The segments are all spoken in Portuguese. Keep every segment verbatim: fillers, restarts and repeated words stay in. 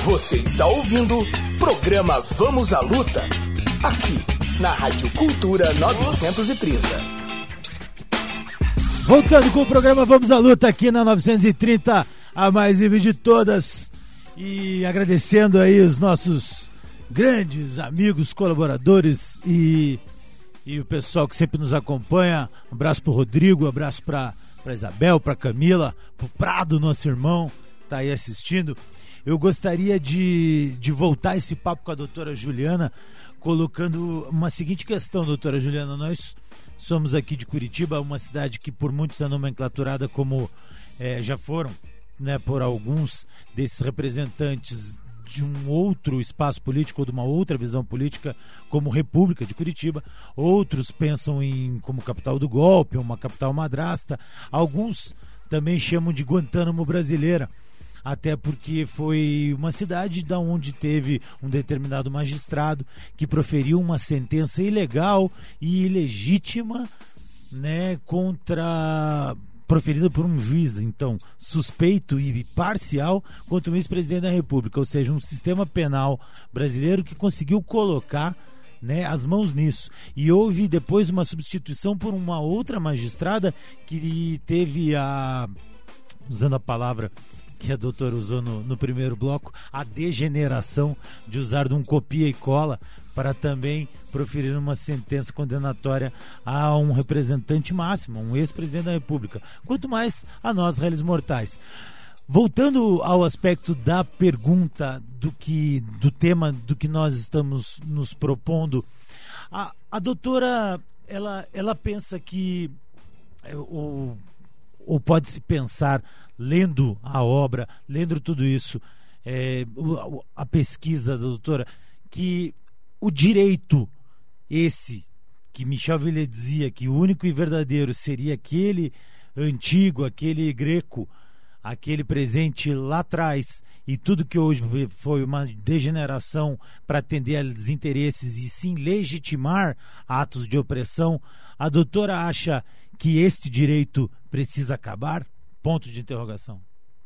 Você está ouvindo o programa Vamos à Luta, aqui na Rádio Cultura novecentos e trinta. Voltando com o programa Vamos à Luta aqui na novecentos e trinta, a mais livre de todas. E agradecendo aí os nossos grandes amigos, colaboradores e, e o pessoal que sempre nos acompanha. Um abraço pro Rodrigo, um abraço pra, pra Isabel, pra Camila, pro Prado, nosso irmão, tá aí assistindo. Eu gostaria de, de voltar esse papo com a doutora Juliana, colocando uma seguinte questão, doutora Juliana. Nós somos aqui de Curitiba, uma cidade que por muitos é nomenclaturada como, é, já foram, né, por alguns desses representantes de um outro espaço político ou de uma outra visão política, como República de Curitiba. Outros pensam em como capital do golpe, uma capital madrasta. Alguns também chamam de Guantánamo brasileira, até porque foi uma cidade da onde teve um determinado magistrado que proferiu uma sentença ilegal e ilegítima, né, contra... proferida por um juiz, então, suspeito e parcial contra o ex-presidente da República, ou seja, um sistema penal brasileiro que conseguiu colocar, né, as mãos nisso. E houve depois uma substituição por uma outra magistrada que teve a, usando a palavra que a doutora usou no, no primeiro bloco, a degeneração de usar de um copia e cola para também proferir uma sentença condenatória a um representante máximo, um ex-presidente da República, quanto mais a nós, réis mortais. Voltando ao aspecto da pergunta do, que, do tema do que nós estamos nos propondo, a, a doutora, ela, ela pensa que, ou, ou pode-se pensar, lendo a obra, lendo tudo isso, é, a pesquisa da doutora, que o direito, esse que Michel Villet dizia que o único e verdadeiro seria aquele antigo, aquele greco, aquele presente lá atrás, e tudo que hoje foi uma degeneração para atender a desinteresses e sim legitimar atos de opressão, a doutora acha que este direito precisa acabar? Ponto de interrogação.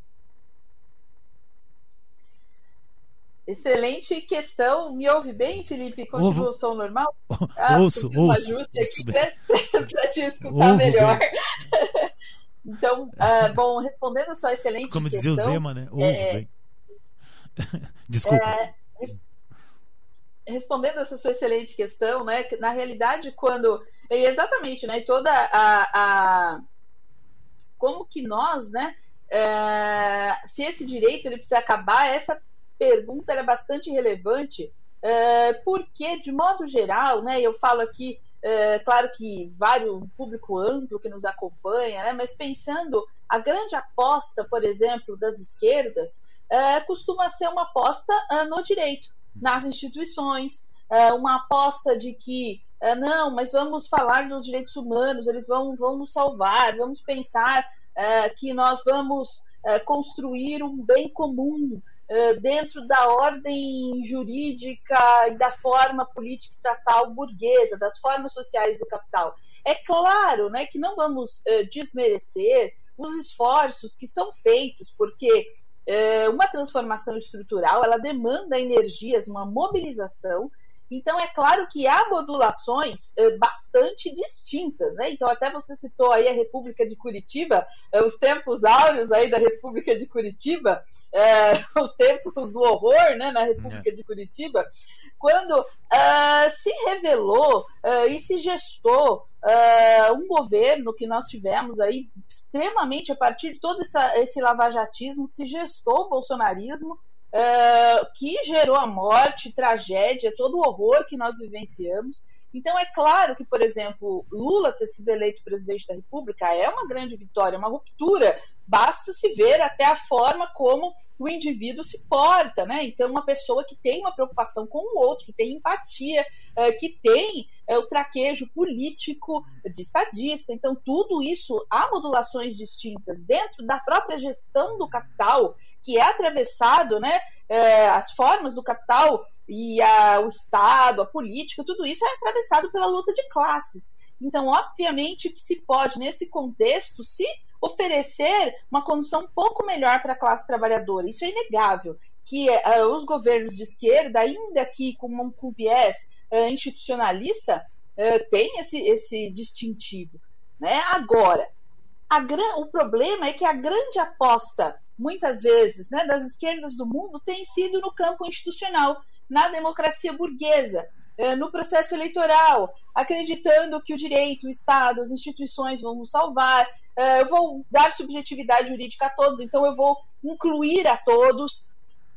Excelente questão. Me ouve bem, Felipe? Continua o som normal? Ah, ouço, ouço. Ajuste aqui para te escutar ouvo melhor. Então, uh, bom, respondendo a sua excelente Como questão... Como dizia o Zema, né? Ouvo é, bem. Desculpa. É, respondendo essa sua excelente questão, né? Na realidade, quando... Exatamente, né? Toda a... a como que nós, né? É, se esse direito ele precisa acabar, essa pergunta é bastante relevante, é, porque, de modo geral, né, eu falo aqui, é, claro que vários, um público amplo que nos acompanha, né, mas pensando a grande aposta, por exemplo, das esquerdas, é, costuma ser uma aposta é, no direito, nas instituições, é, uma aposta de que, é, não, mas vamos falar dos direitos humanos, eles vão, vão nos salvar, vamos pensar é, que nós vamos é, construir um bem comum dentro da ordem jurídica e da forma política estatal burguesa, das formas sociais do capital. É claro, né, que não vamos uh, desmerecer os esforços que são feitos, porque uh, uma transformação estrutural ela demanda energias, uma mobilização. Então, é claro que há modulações uh, bastante distintas, né? Então, até você citou aí a República de Curitiba, uh, os tempos áureos aí da República de Curitiba, uh, os tempos do horror, né, na República de Curitiba, quando uh, se revelou uh, e se gestou uh, um governo que nós tivemos aí extremamente, a partir de todo essa, esse lavajatismo, se gestou o bolsonarismo, Uh, que gerou a morte, tragédia, todo o horror que nós vivenciamos. Então é claro que, por exemplo, Lula ter sido eleito presidente da República é uma grande vitória, uma ruptura. Basta se ver até a forma como o indivíduo se porta, né? Então uma pessoa que tem uma preocupação com o outro, que tem empatia, uh, que tem uh, o traquejo político de estadista. Então tudo isso, há modulações distintas dentro da própria gestão do capital, que é atravessado, né, é, as formas do capital e a, o Estado, a política, tudo isso é atravessado pela luta de classes. Então, obviamente que se pode, nesse contexto, se oferecer uma condição um pouco melhor para a classe trabalhadora. Isso é inegável. que uh, os governos de esquerda, ainda que com um com viés uh, institucionalista, uh, têm esse, esse distintivo, né? Agora, a gran... o problema é que a grande aposta, muitas vezes, né, das esquerdas do mundo tem sido no campo institucional, na democracia burguesa, uh, no processo eleitoral, acreditando que o direito, o Estado, as instituições vão nos salvar, uh, eu vou dar subjetividade jurídica a todos, então eu vou incluir a todos.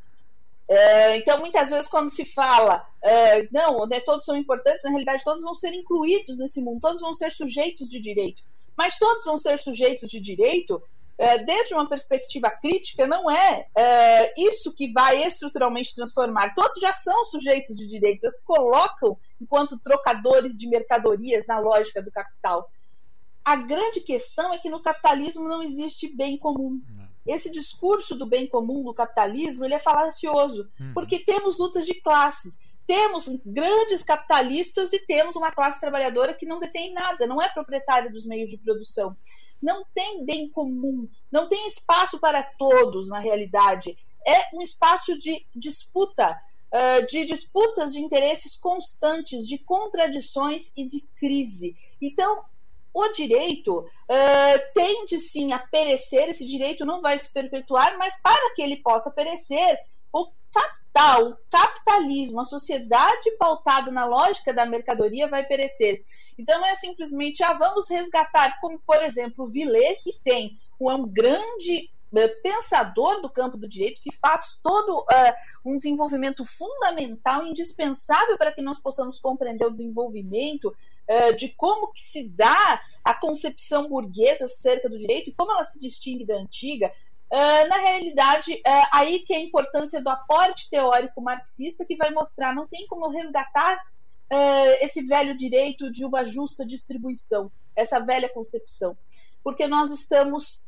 Uh, então, muitas vezes, quando se fala, uh, não, né, todos são importantes, na realidade, todos vão ser incluídos nesse mundo, todos vão ser sujeitos de direito. Mas todos vão ser sujeitos de direito, uh, desde uma perspectiva crítica, não é uh, isso que vai estruturalmente transformar. Todos já são sujeitos de direito, já se colocam enquanto trocadores de mercadorias na lógica do capital. A grande questão é que no capitalismo não existe bem comum. Esse discurso do bem comum no capitalismo, ele é falacioso, uhum. porque temos lutas de classes, temos grandes capitalistas e temos uma classe trabalhadora que não detém nada, não é proprietária dos meios de produção. Não tem bem comum, não tem espaço para todos, na realidade. É um espaço de disputa, uh, de disputas de interesses constantes, de contradições e de crise. Então, o direito uh, tende sim a perecer, esse direito não vai se perpetuar, mas para que ele possa perecer, o capital, o capitalismo, a sociedade pautada na lógica da mercadoria vai perecer. Então não é simplesmente, ah, vamos resgatar, como por exemplo o Villers, que tem um grande uh, pensador do campo do direito, que faz todo uh, um desenvolvimento fundamental, indispensável para que nós possamos compreender o desenvolvimento de como que se dá a concepção burguesa acerca do direito e como ela se distingue da antiga. Uh, na realidade, uh, aí que é a importância do aporte teórico marxista, que vai mostrar, não tem como resgatar uh, esse velho direito de uma justa distribuição, essa velha concepção, porque nós estamos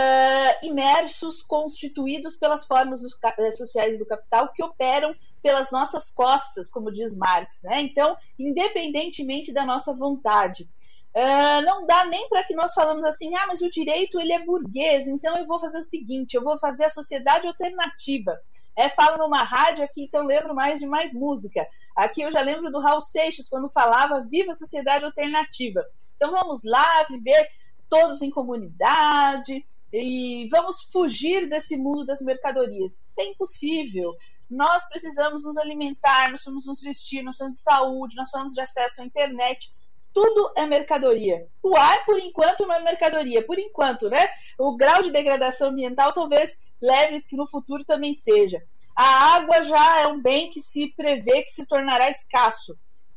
uh, imersos, constituídos pelas formas do, uh, sociais do capital que operam pelas nossas costas, como diz Marx, né? Então, independentemente da nossa vontade. Uh, não dá nem para que nós falamos assim, ah, mas o direito ele é burguês, então eu vou fazer o seguinte, eu vou fazer a sociedade alternativa. É, falo numa rádio aqui, então lembro mais de mais música. Aqui eu já lembro do Raul Seixas, quando falava viva a sociedade alternativa. Então vamos lá, viver todos em comunidade, e vamos fugir desse mundo das mercadorias. É impossível. Nós precisamos nos alimentar, nós precisamos nos vestir, nós precisamos de saúde, nós precisamos de acesso à internet. Tudo é mercadoria. O ar, por enquanto, não é mercadoria. Por enquanto, né? O grau de degradação ambiental talvez leve que no futuro também seja. A água já é um bem que se prevê que se tornará escasso.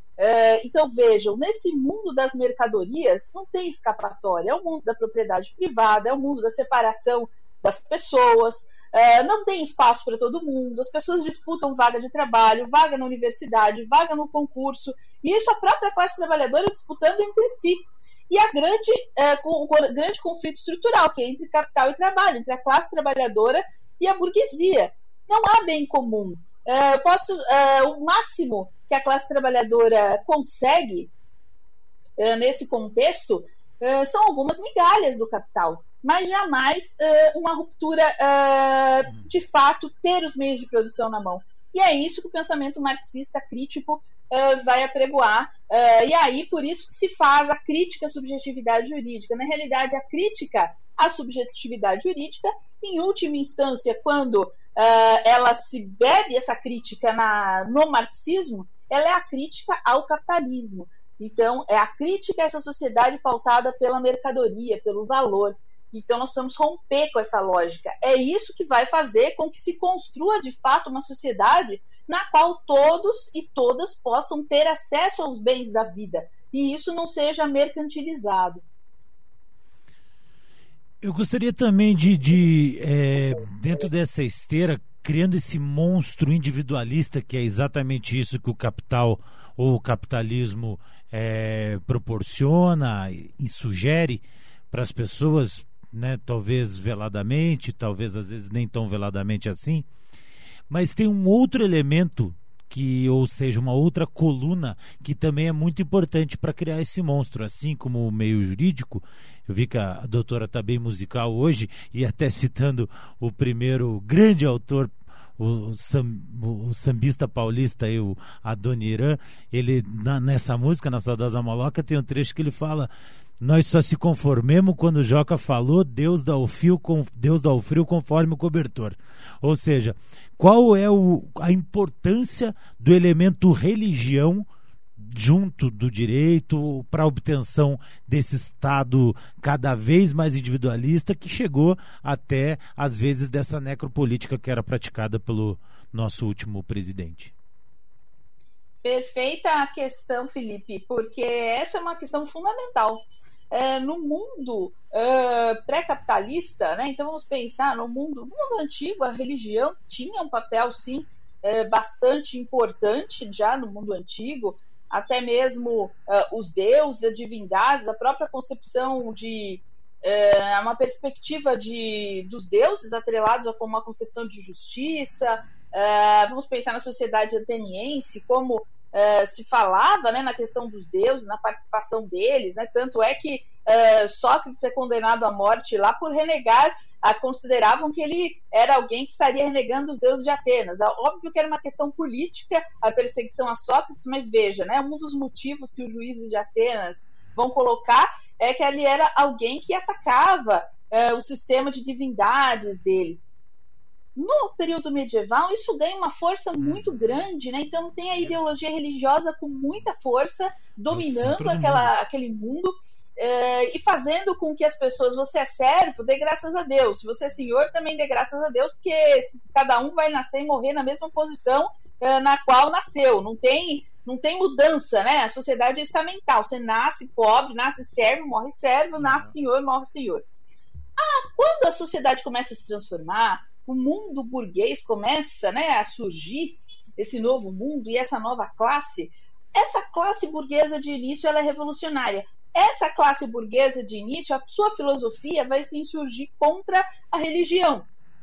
É, então, vejam, nesse mundo das mercadorias não tem escapatória. É o mundo da propriedade privada, é o mundo da separação das pessoas. É, não tem espaço para todo mundo, as pessoas disputam vaga de trabalho, vaga na universidade, vaga no concurso, e isso a própria classe trabalhadora disputando entre si. E a grande, é, com, o grande conflito estrutural, que é entre capital e trabalho, entre a classe trabalhadora e a burguesia. Não há bem comum. É, posso, é, o máximo que a classe trabalhadora consegue é, nesse contexto é, são algumas migalhas do capital, mas jamais uh, uma ruptura uh, de fato ter os meios de produção na mão. E é isso que o pensamento marxista crítico uh, vai apregoar, uh, e aí por isso que se faz a crítica à subjetividade jurídica. Na realidade, a crítica à subjetividade jurídica, em última instância, quando uh, ela se bebe essa crítica na, no marxismo, ela é a crítica ao capitalismo. Então, é a crítica a essa sociedade pautada pela mercadoria, pelo valor. Então, nós precisamos romper com essa lógica. É isso que vai fazer com que se construa, de fato, uma sociedade na qual todos e todas possam ter acesso aos bens da vida. E isso não seja mercantilizado. Eu gostaria também de, de é, dentro dessa esteira, criando esse monstro individualista, que é exatamente isso que o capital ou o capitalismo é, proporciona e sugere para as pessoas, né, talvez veladamente, talvez às vezes nem tão veladamente assim, mas tem um outro elemento, que, ou seja, uma outra coluna que também é muito importante para criar esse monstro, assim como o meio jurídico. Eu vi que a doutora está bem musical hoje, e até citando o primeiro grande autor o, sam, o sambista paulista, aí, o Adoniran, ele, na, nessa música, na Saudosa Maloca, tem um trecho que ele fala: nós só se conformemos quando o Joca falou, Deus dá o fio, com, Deus dá o frio conforme o cobertor. Ou seja, qual é o, a importância do elemento religião junto do direito para a obtenção desse Estado cada vez mais individualista, que chegou até, às vezes, dessa necropolítica que era praticada pelo nosso último presidente? Perfeita a questão, Felipe, porque essa é uma questão fundamental. É, no mundo é, pré-capitalista, né, então vamos pensar no mundo, no mundo antigo, a religião tinha um papel, sim, é, bastante importante já no mundo antigo, até mesmo uh, os deuses, as divindades, a própria concepção de uh, uma perspectiva de, dos deuses atrelados a uma concepção de justiça. Uh, vamos pensar na sociedade ateniense, como uh, se falava, né, na questão dos deuses, na participação deles, né, tanto é que uh, Sócrates é condenado à morte lá por renegar. Consideravam que ele era alguém que estaria renegando os deuses de Atenas. Óbvio que era uma questão política a perseguição a Sócrates, mas veja, né, um dos motivos que os juízes de Atenas vão colocar é que ele era alguém que atacava é, o sistema de divindades deles. No período medieval, isso ganha uma força muito grande, né? Então tem a ideologia religiosa com muita força, dominando aquela, aquele mundo. Uh, e fazendo com que as pessoas, você é servo, dê graças a Deus, se você é senhor, também dê graças a Deus, porque cada um vai nascer e morrer na mesma posição uh, na qual nasceu, não tem, não tem mudança, né? A sociedade é estamental, você nasce pobre, nasce servo, morre servo, nasce senhor, morre senhor. Ah, quando a sociedade começa a se transformar, o mundo burguês começa, né, a surgir, esse novo mundo e essa nova classe, essa classe burguesa de início ela é revolucionária. Essa classe burguesa de início, a sua filosofia vai se insurgir contra a religião.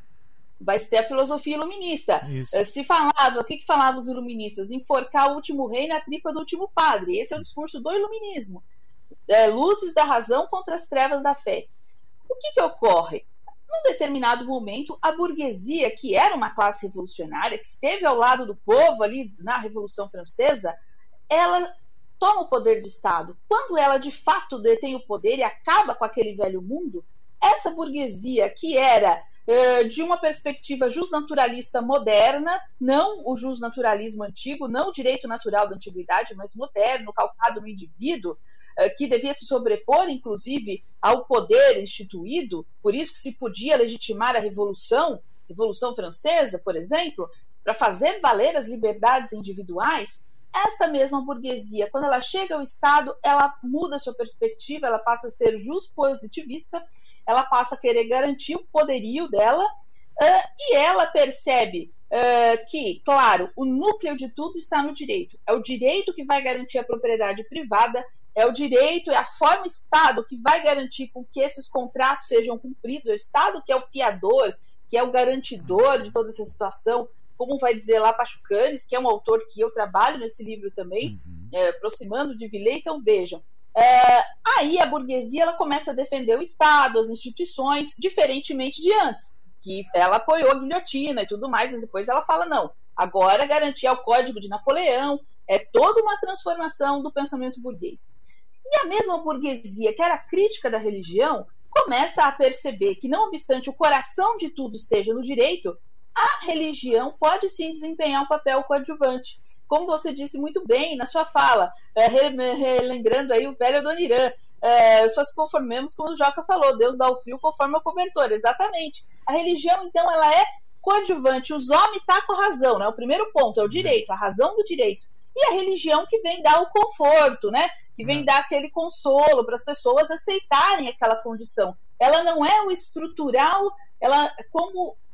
Vai ter a filosofia iluminista. Isso. Se falava, o que, que falavam os iluministas? Enforcar o último rei na tripa do último padre. Esse é o discurso do iluminismo. É, luzes da razão contra as trevas da fé. O que, que ocorre? Num determinado momento, a burguesia, que era uma classe revolucionária, que esteve ao lado do povo ali na Revolução Francesa, ela toma o poder do Estado. Quando ela de fato detém o poder e acaba com aquele velho mundo, essa burguesia que era uh, de uma perspectiva justnaturalista moderna, não o justnaturalismo antigo, não o direito natural da antiguidade, mas moderno, calcado no indivíduo, uh, que devia se sobrepor, inclusive, ao poder instituído, por isso que se podia legitimar a Revolução, Revolução Francesa, por exemplo, para fazer valer as liberdades individuais. Esta mesma burguesia, quando ela chega ao Estado, ela muda a sua perspectiva, ela passa a ser justpositivista, ela passa a querer garantir o poderio dela, uh, e ela percebe uh, que, claro, o núcleo de tudo está no direito. É o direito que vai garantir a propriedade privada, é o direito, é a forma Estado que vai garantir com que esses contratos sejam cumpridos, é o Estado que é o fiador, que é o garantidor de toda essa situação, como vai dizer lá Pachucanes, que é um autor que eu trabalho nesse livro também, uhum. é, aproximando de Villers. Então vejam, é, aí a burguesia ela começa a defender o Estado, as instituições, diferentemente de antes, que ela apoiou a guilhotina e tudo mais, mas depois ela fala, não, agora garantir o Código de Napoleão, é toda uma transformação do pensamento burguês. E a mesma burguesia, que era crítica da religião, começa a perceber que, não obstante o coração de tudo esteja no direito, a religião pode sim desempenhar um papel coadjuvante. Como você disse muito bem na sua fala, é, relembrando aí o velho Adoniran, é, só se conformemos como o Joca falou, Deus dá o frio conforme o cobertor. Exatamente. A religião, então, ela é coadjuvante. Os homens tá com a razão, né? O primeiro ponto é o direito, a razão do direito. E a religião que vem dar o conforto, né? Que vem dar aquele consolo para as pessoas aceitarem aquela condição. Ela não é o estrutural, ela como uh,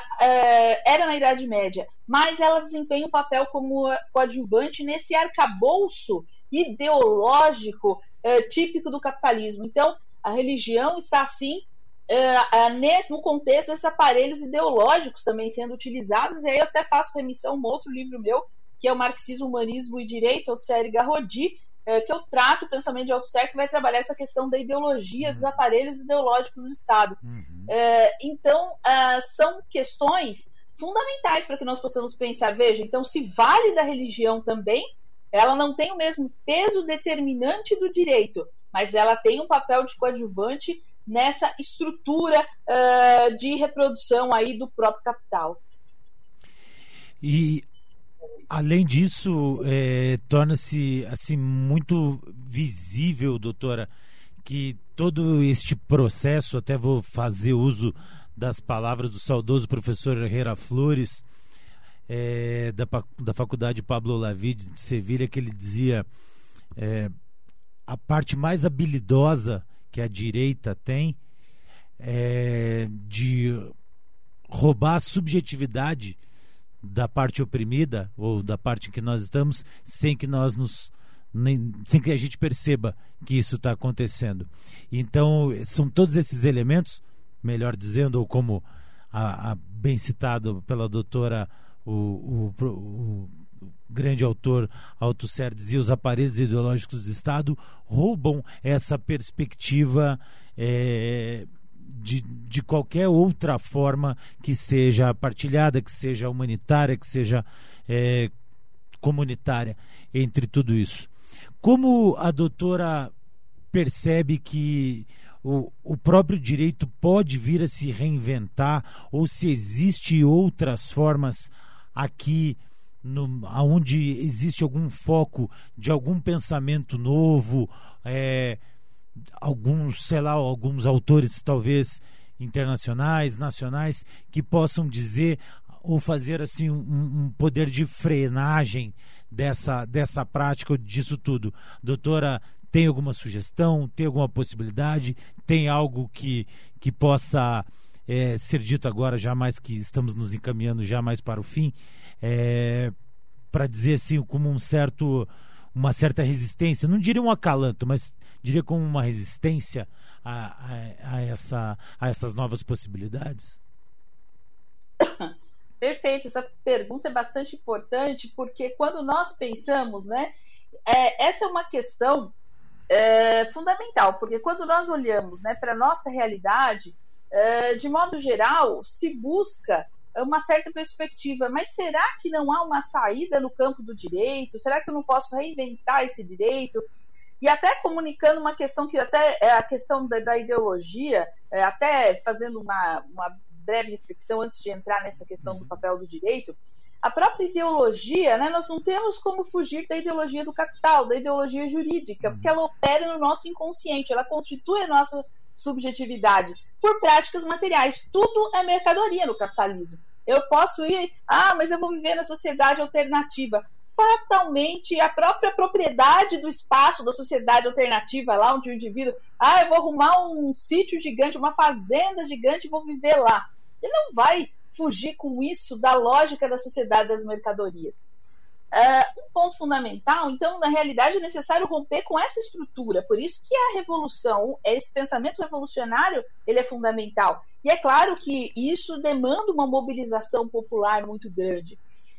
uh, era na Idade Média, mas ela desempenha um papel como coadjuvante nesse arcabouço ideológico uh, típico do capitalismo. Então, a religião está, assim, uh, uh, nesse, no contexto desses aparelhos ideológicos também sendo utilizados, e aí eu até faço remissão a um outro livro meu, que é o Marxismo, Humanismo e Direito, Althusser e Garrodi, que eu trato o pensamento de Althusser, que vai trabalhar essa questão da ideologia, uhum. dos aparelhos ideológicos do Estado. Uhum. É, então, uh, são questões fundamentais para que nós possamos pensar, veja, então se vale da religião também, ela não tem o mesmo peso determinante do direito, mas ela tem um papel de coadjuvante nessa estrutura uh, de reprodução aí do próprio capital. E além disso, é, torna-se assim muito visível, doutora, que todo este processo, até vou fazer uso das palavras do saudoso professor Herrera Flores, é, da, da Faculdade Pablo Olavide de Sevilha, que ele dizia, é, a parte mais habilidosa que a direita tem é de roubar a subjetividade da parte oprimida, ou da parte em que nós estamos, sem que nós nos nem, sem que a gente perceba que isso está acontecendo. Então, são todos esses elementos, melhor dizendo, ou como a, a bem citado pela doutora, o, o, o grande autor Althusser dizia, os aparelhos ideológicos do Estado roubam essa perspectiva é, de, de qualquer outra forma que seja partilhada, que seja humanitária, que seja é, comunitária entre tudo isso. Como a doutora percebe que o, o próprio direito pode vir a se reinventar, ou se existe outras formas aqui no, onde existe algum foco de algum pensamento novo, é, alguns, sei lá, alguns autores talvez internacionais, nacionais, que possam dizer ou fazer assim um, um poder de frenagem dessa, dessa prática, disso tudo. Doutora, tem alguma sugestão, tem alguma possibilidade, tem algo que, que possa é, ser dito agora, já mais que estamos nos encaminhando já mais para o fim, é, para dizer assim, como um certo, uma certa resistência, não diria um acalanto, mas diria como uma resistência a, a, a, essa, a essas novas possibilidades? Perfeito, essa pergunta é bastante importante, porque quando nós pensamos, né, é, essa é uma questão é, fundamental, porque quando nós olhamos, né, para a nossa realidade, é, de modo geral, se busca uma certa perspectiva, mas será que não há uma saída no campo do direito? Será que eu não posso reinventar esse direito? E até comunicando uma questão que até é a questão da, da ideologia, é, até fazendo uma, uma breve reflexão antes de entrar nessa questão do papel do direito, a própria ideologia, né, nós não temos como fugir da ideologia do capital, da ideologia jurídica, porque ela opera no nosso inconsciente, ela constitui a nossa subjetividade por práticas materiais. Tudo é mercadoria no capitalismo. Eu posso ir, ah, mas eu vou viver na sociedade alternativa. Fatalmente, a própria propriedade do espaço da sociedade alternativa, lá onde o indivíduo, ah, eu vou arrumar um sítio gigante, uma fazenda gigante e vou viver lá. Ele não vai fugir com isso da lógica da sociedade das mercadorias. Uh, um ponto fundamental, então, na realidade, é necessário romper com essa estrutura. Por isso que a revolução, esse pensamento revolucionário, ele é fundamental. E é claro que isso demanda uma mobilização popular muito grande.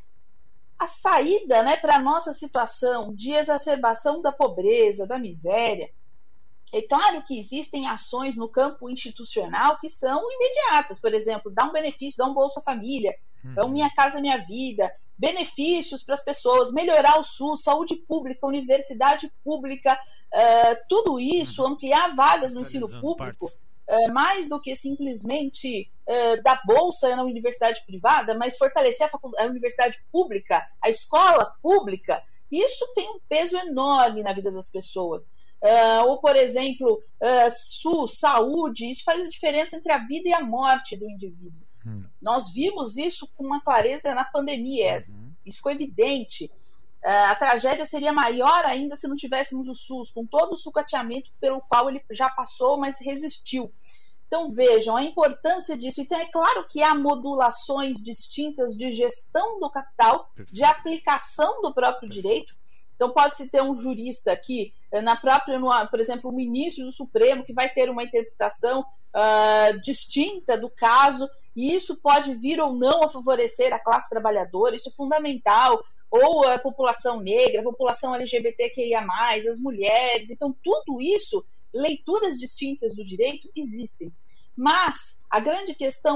A saída, né, para a nossa situação de exacerbação da pobreza, da miséria, é claro que existem ações no campo institucional que são imediatas. Por exemplo, dar um benefício, dar um Bolsa Família, uhum. um Minha Casa Minha Vida, benefícios para as pessoas, melhorar o SUS, saúde pública, universidade pública, uh, tudo isso, uhum. ampliar vagas no ensino público, uh, mais do que simplesmente uh, dar bolsa na universidade privada, mas fortalecer a, a universidade pública, a escola pública. Isso tem um peso enorme na vida das pessoas. Uh, ou, por exemplo, uh, SUS, saúde, isso faz a diferença entre a vida e a morte do indivíduo. Hum. Nós vimos isso com uma clareza na pandemia, uhum. isso ficou evidente. Uh, a tragédia seria maior ainda se não tivéssemos o SUS, com todo o sucateamento pelo qual ele já passou, mas resistiu. Então vejam a importância disso. Então é claro que há modulações distintas de gestão do capital, Perfeito. De aplicação do próprio direito. Então pode-se ter um jurista que, na própria, no, por exemplo, o ministro do Supremo, que vai ter uma interpretação uh, distinta do caso, e isso pode vir ou não a favorecer a classe trabalhadora, isso é fundamental, ou a população negra, a população L G B T Q I A mais, as mulheres. Então tudo isso, leituras distintas do direito existem. Mas a grande questão é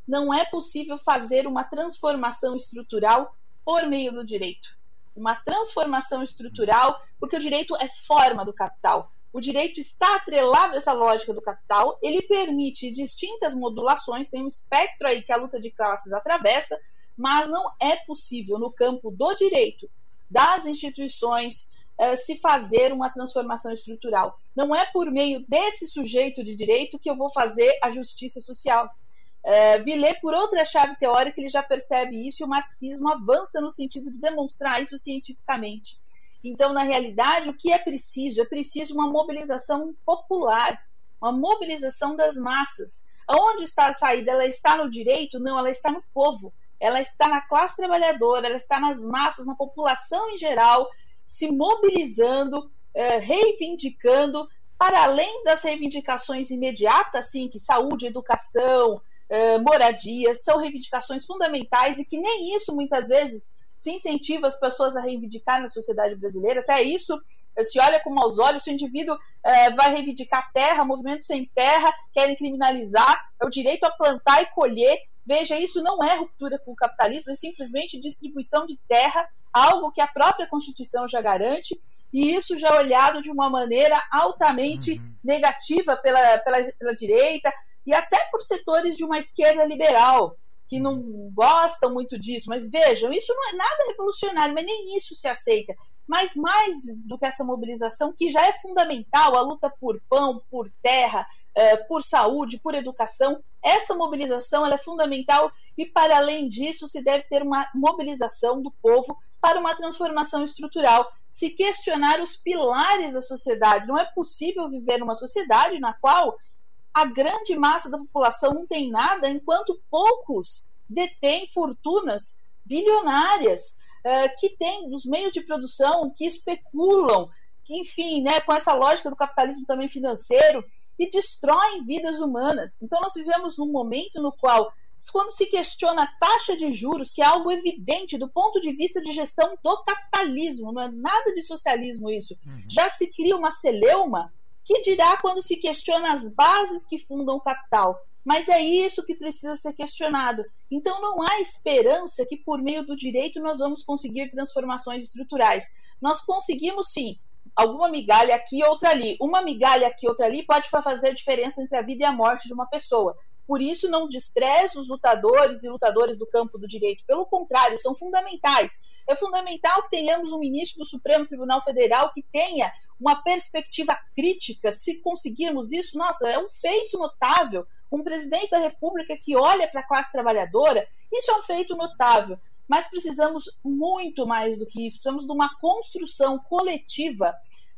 não é possível fazer uma transformação estrutural por meio do direito. Uma transformação estrutural, porque o direito é forma do capital. O direito está atrelado a essa lógica do capital, ele permite distintas modulações, tem um espectro aí que a luta de classes atravessa, mas não é possível no campo do direito, das instituições, eh, se fazer uma transformação estrutural. Não é por meio desse sujeito de direito que eu vou fazer a justiça social. Eh, Villers, por outra chave teórica, ele já percebe isso e o marxismo avança no sentido de demonstrar isso cientificamente. Então, na realidade, o que é preciso? É preciso uma mobilização popular, uma mobilização das massas. Onde está a saída? Ela está no direito? Não, ela está no povo. Ela está na classe trabalhadora, ela está nas massas, na população em geral, se mobilizando, eh, reivindicando, para além das reivindicações imediatas, sim, que saúde, educação, eh, moradia, são reivindicações fundamentais e que nem isso, muitas vezes, se incentiva as pessoas a reivindicar na sociedade brasileira. Até isso se olha com maus olhos. Se o indivíduo eh, vai reivindicar terra, movimento sem terra, querem criminalizar é o direito a plantar e colher. Veja, isso não é ruptura com o capitalismo, é simplesmente distribuição de terra, algo que a própria Constituição já garante, e isso já é olhado de uma maneira altamente uhum. negativa pela, pela, pela direita e até por setores de uma esquerda liberal, que não gostam muito disso, mas vejam, isso não é nada revolucionário, mas nem isso se aceita. Mas mais do que essa mobilização, que já é fundamental, a luta por pão, por terra, por saúde, por educação, essa mobilização ela é fundamental e, para além disso, se deve ter uma mobilização do povo para uma transformação estrutural, se questionar os pilares da sociedade. Não é possível viver numa sociedade na qual a grande massa da população não tem nada, enquanto poucos detêm fortunas bilionárias, uh, que têm dos meios de produção, que especulam, que, enfim, né, com essa lógica do capitalismo também financeiro, e destroem vidas humanas. Então nós vivemos num momento no qual, quando se questiona a taxa de juros, que é algo evidente do ponto de vista de gestão do capitalismo, não é nada de socialismo isso, uhum. já se cria uma celeuma, que dirá quando se questiona as bases que fundam o capital. Mas é isso que precisa ser questionado. Então não há esperança que por meio do direito nós vamos conseguir transformações estruturais. Nós conseguimos sim, alguma migalha aqui, outra ali. Uma migalha aqui, outra ali pode fazer a diferença entre a vida e a morte de uma pessoa. Por isso não desprezo os lutadores e lutadores do campo do direito. Pelo contrário, são fundamentais. É fundamental que tenhamos um ministro do Supremo Tribunal Federal que tenha uma perspectiva crítica. Se conseguirmos isso, nossa, é um feito notável. Um presidente da República que olha para a classe trabalhadora, isso é um feito notável. Mas precisamos muito mais do que isso. Precisamos de uma construção coletiva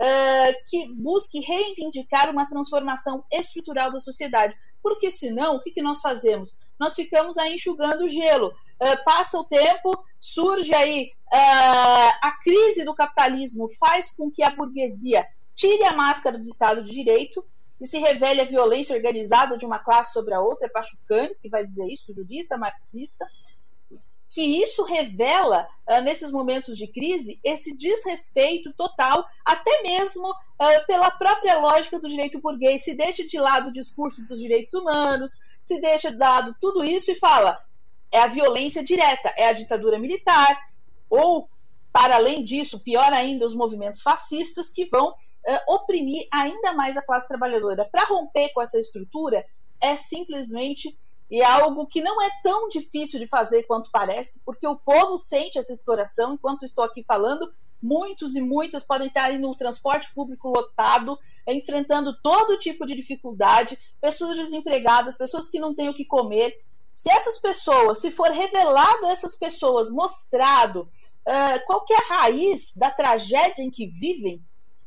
uh, que busque reivindicar uma transformação estrutural da sociedade. Porque senão, o que, que nós fazemos? Nós ficamos aí enxugando o gelo. Uh, passa o tempo, surge aí uh, a crise do capitalismo, faz com que a burguesia tire a máscara do Estado de Direito e se revele a violência organizada de uma classe sobre a outra. É Pachucanes que vai dizer isso, jurista, marxista, que isso revela, uh, nesses momentos de crise, esse desrespeito total, até mesmo uh, pela própria lógica do direito burguês. Se deixa de lado o discurso dos direitos humanos, se deixa de lado tudo isso e fala, é a violência direta, é a ditadura militar, ou, para além disso, pior ainda, os movimentos fascistas que vão uh, oprimir ainda mais a classe trabalhadora. Para romper com essa estrutura, é simplesmente... E é algo que não é tão difícil de fazer quanto parece, porque o povo sente essa exploração. Enquanto estou aqui falando, muitos e muitas podem estar aí no transporte público lotado, enfrentando todo tipo de dificuldade, pessoas desempregadas, pessoas que não têm o que comer. Se essas pessoas, se for revelado a essas pessoas, mostrado uh, qual que é a raiz da tragédia em que vivem,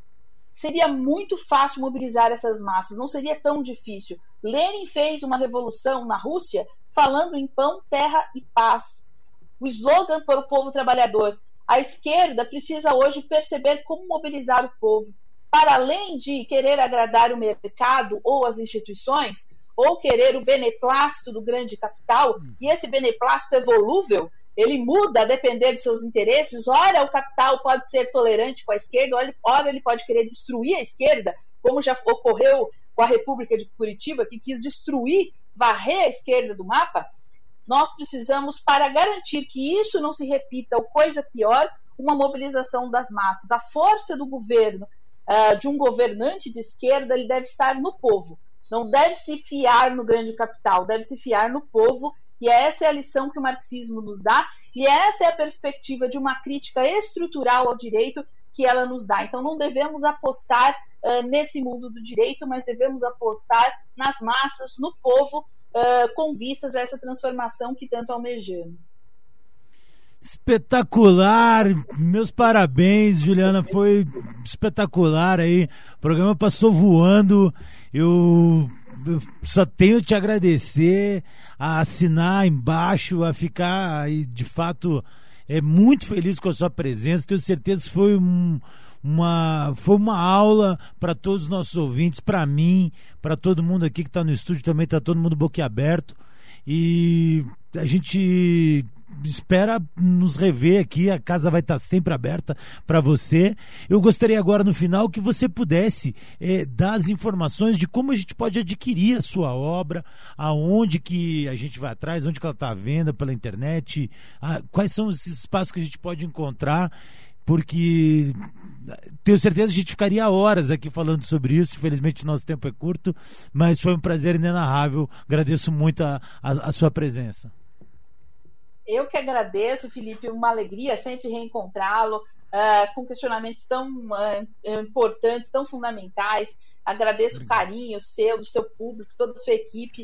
seria muito fácil mobilizar essas massas, não seria tão difícil. Lenin fez uma revolução na Rússia falando em pão, terra e paz. O slogan para o povo trabalhador. A esquerda precisa hoje perceber como mobilizar o povo. Para além de querer agradar o mercado ou as instituições, ou querer o beneplácito do grande capital, e esse beneplácito é volúvel, ele muda a depender de seus interesses. Ora, o capital pode ser tolerante com a esquerda, ora ele pode querer destruir a esquerda, como já ocorreu com a República de Curitiba, que quis destruir, varrer a esquerda do mapa. nós precisamos, para garantir que isso não se repita ou coisa pior, uma mobilização das massas. A força do governo, uh, de um governante de esquerda, ele deve estar no povo. Não deve se fiar no grande capital, deve se fiar no povo. E essa é a lição que o marxismo nos dá, e essa é a perspectiva de uma crítica estrutural ao direito que ela nos dá. Então não devemos apostar uh, nesse mundo do direito, mas devemos apostar nas massas, no povo, uh, com vistas a essa transformação que tanto almejamos. Espetacular, meus parabéns, Juliana, foi espetacular aí, o programa passou voando, eu, eu só tenho te agradecer, a assinar embaixo, a ficar aí, de fato, é, muito feliz com a sua presença, tenho certeza que foi um, uma, foi uma aula para todos os nossos ouvintes, para mim, para todo mundo aqui que está no estúdio, também está todo mundo boquiaberto, e a gente espera nos rever aqui, a casa vai estar sempre aberta para você. Eu gostaria agora no final que você pudesse é, dar as informações de como a gente pode adquirir a sua obra, aonde que a gente vai atrás, onde que ela está à venda pela internet, a, quais são esses espaços que a gente pode encontrar, porque tenho certeza que a gente ficaria horas aqui falando sobre isso, infelizmente o nosso tempo é curto, mas foi um prazer inenarrável, agradeço muito a, a, a sua presença. Eu que agradeço, Felipe, uma alegria sempre reencontrá-lo, uh, com questionamentos tão uh, importantes, tão fundamentais. Agradeço o carinho seu, do seu público, toda a sua equipe.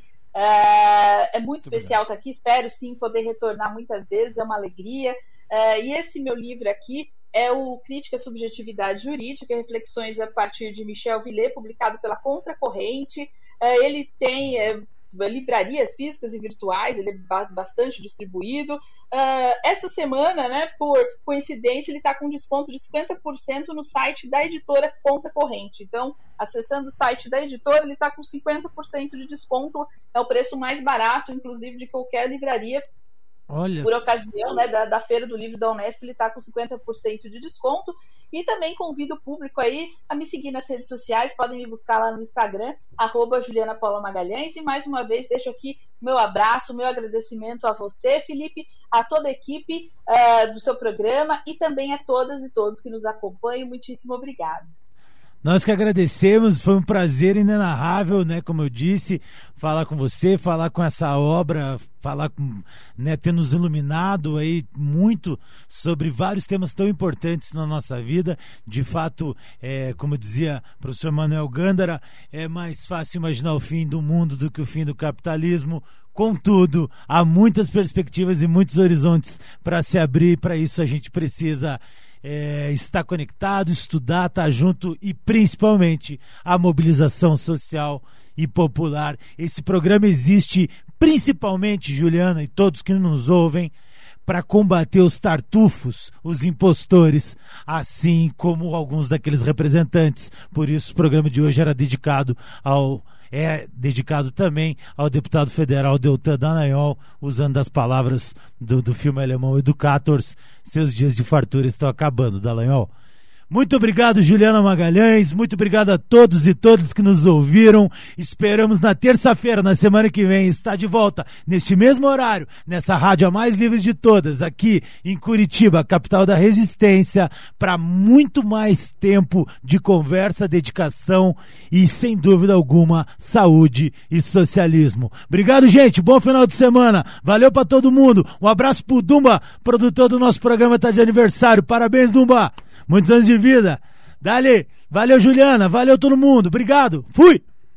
Uh, é muito, muito especial estar aqui, espero sim poder retornar muitas vezes, é uma alegria. Uh, e esse meu livro aqui é o Crítica à Subjetividade Jurídica, Reflexões a partir de Michel Villet, publicado pela Contracorrente. Uh, ele tem... Uh, livrarias físicas e virtuais, ele é bastante distribuído. Uh, essa semana, né, por coincidência, ele está com desconto de cinquenta por cento no site da editora Contracorrente. Então, acessando o site da editora, ele está com cinquenta por cento de desconto. É o preço mais barato, inclusive, de qualquer livraria. Olha, por ocasião, né, da, da Feira do Livro da Unesp, ele está com cinquenta por cento de desconto. E também convido o público aí a me seguir nas redes sociais, podem me buscar lá no Instagram, arroba Juliana Paula Magalhães. E mais uma vez deixo aqui meu abraço, meu agradecimento a você, Felipe, a toda a equipe uh, do seu programa e também a todas e todos que nos acompanham. Muitíssimo obrigada. Nós que agradecemos, foi um prazer inenarrável, né, como eu disse, falar com você, falar com essa obra, falar com, né, ter nos iluminado aí muito sobre vários temas tão importantes na nossa vida. De fato, é, como dizia o professor Manuel Gândara, é mais fácil imaginar o fim do mundo do que o fim do capitalismo. Contudo, há muitas perspectivas e muitos horizontes para se abrir, para isso a gente precisa É, estar conectado, estudar, estar junto e principalmente a mobilização social e popular. Esse programa existe principalmente, Juliana e todos que nos ouvem, para combater os tartufos, os impostores, assim como alguns daqueles representantes. Por isso o programa de hoje era dedicado ao é dedicado também ao deputado federal Deltan Dallagnol, usando as palavras do, do filme alemão Educators, seus dias de fartura estão acabando, Dallagnol. Muito obrigado, Juliana Magalhães, muito obrigado a todos e todas que nos ouviram. Esperamos na terça-feira, na semana que vem, estar de volta neste mesmo horário, nessa rádio a mais livre de todas, aqui em Curitiba, capital da resistência, para muito mais tempo de conversa, dedicação e, sem dúvida alguma, saúde e socialismo. Obrigado, gente, bom final de semana, valeu para todo mundo, um abraço pro Dumba, produtor do nosso programa, tá de aniversário, parabéns, Dumba! Muitos anos de vida. Dali, valeu, Juliana, valeu todo mundo, obrigado, fui!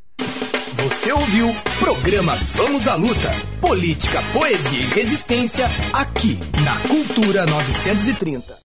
Você ouviu programa Vamos à Luta, política, poesia e resistência, aqui na Cultura novecentos e trinta.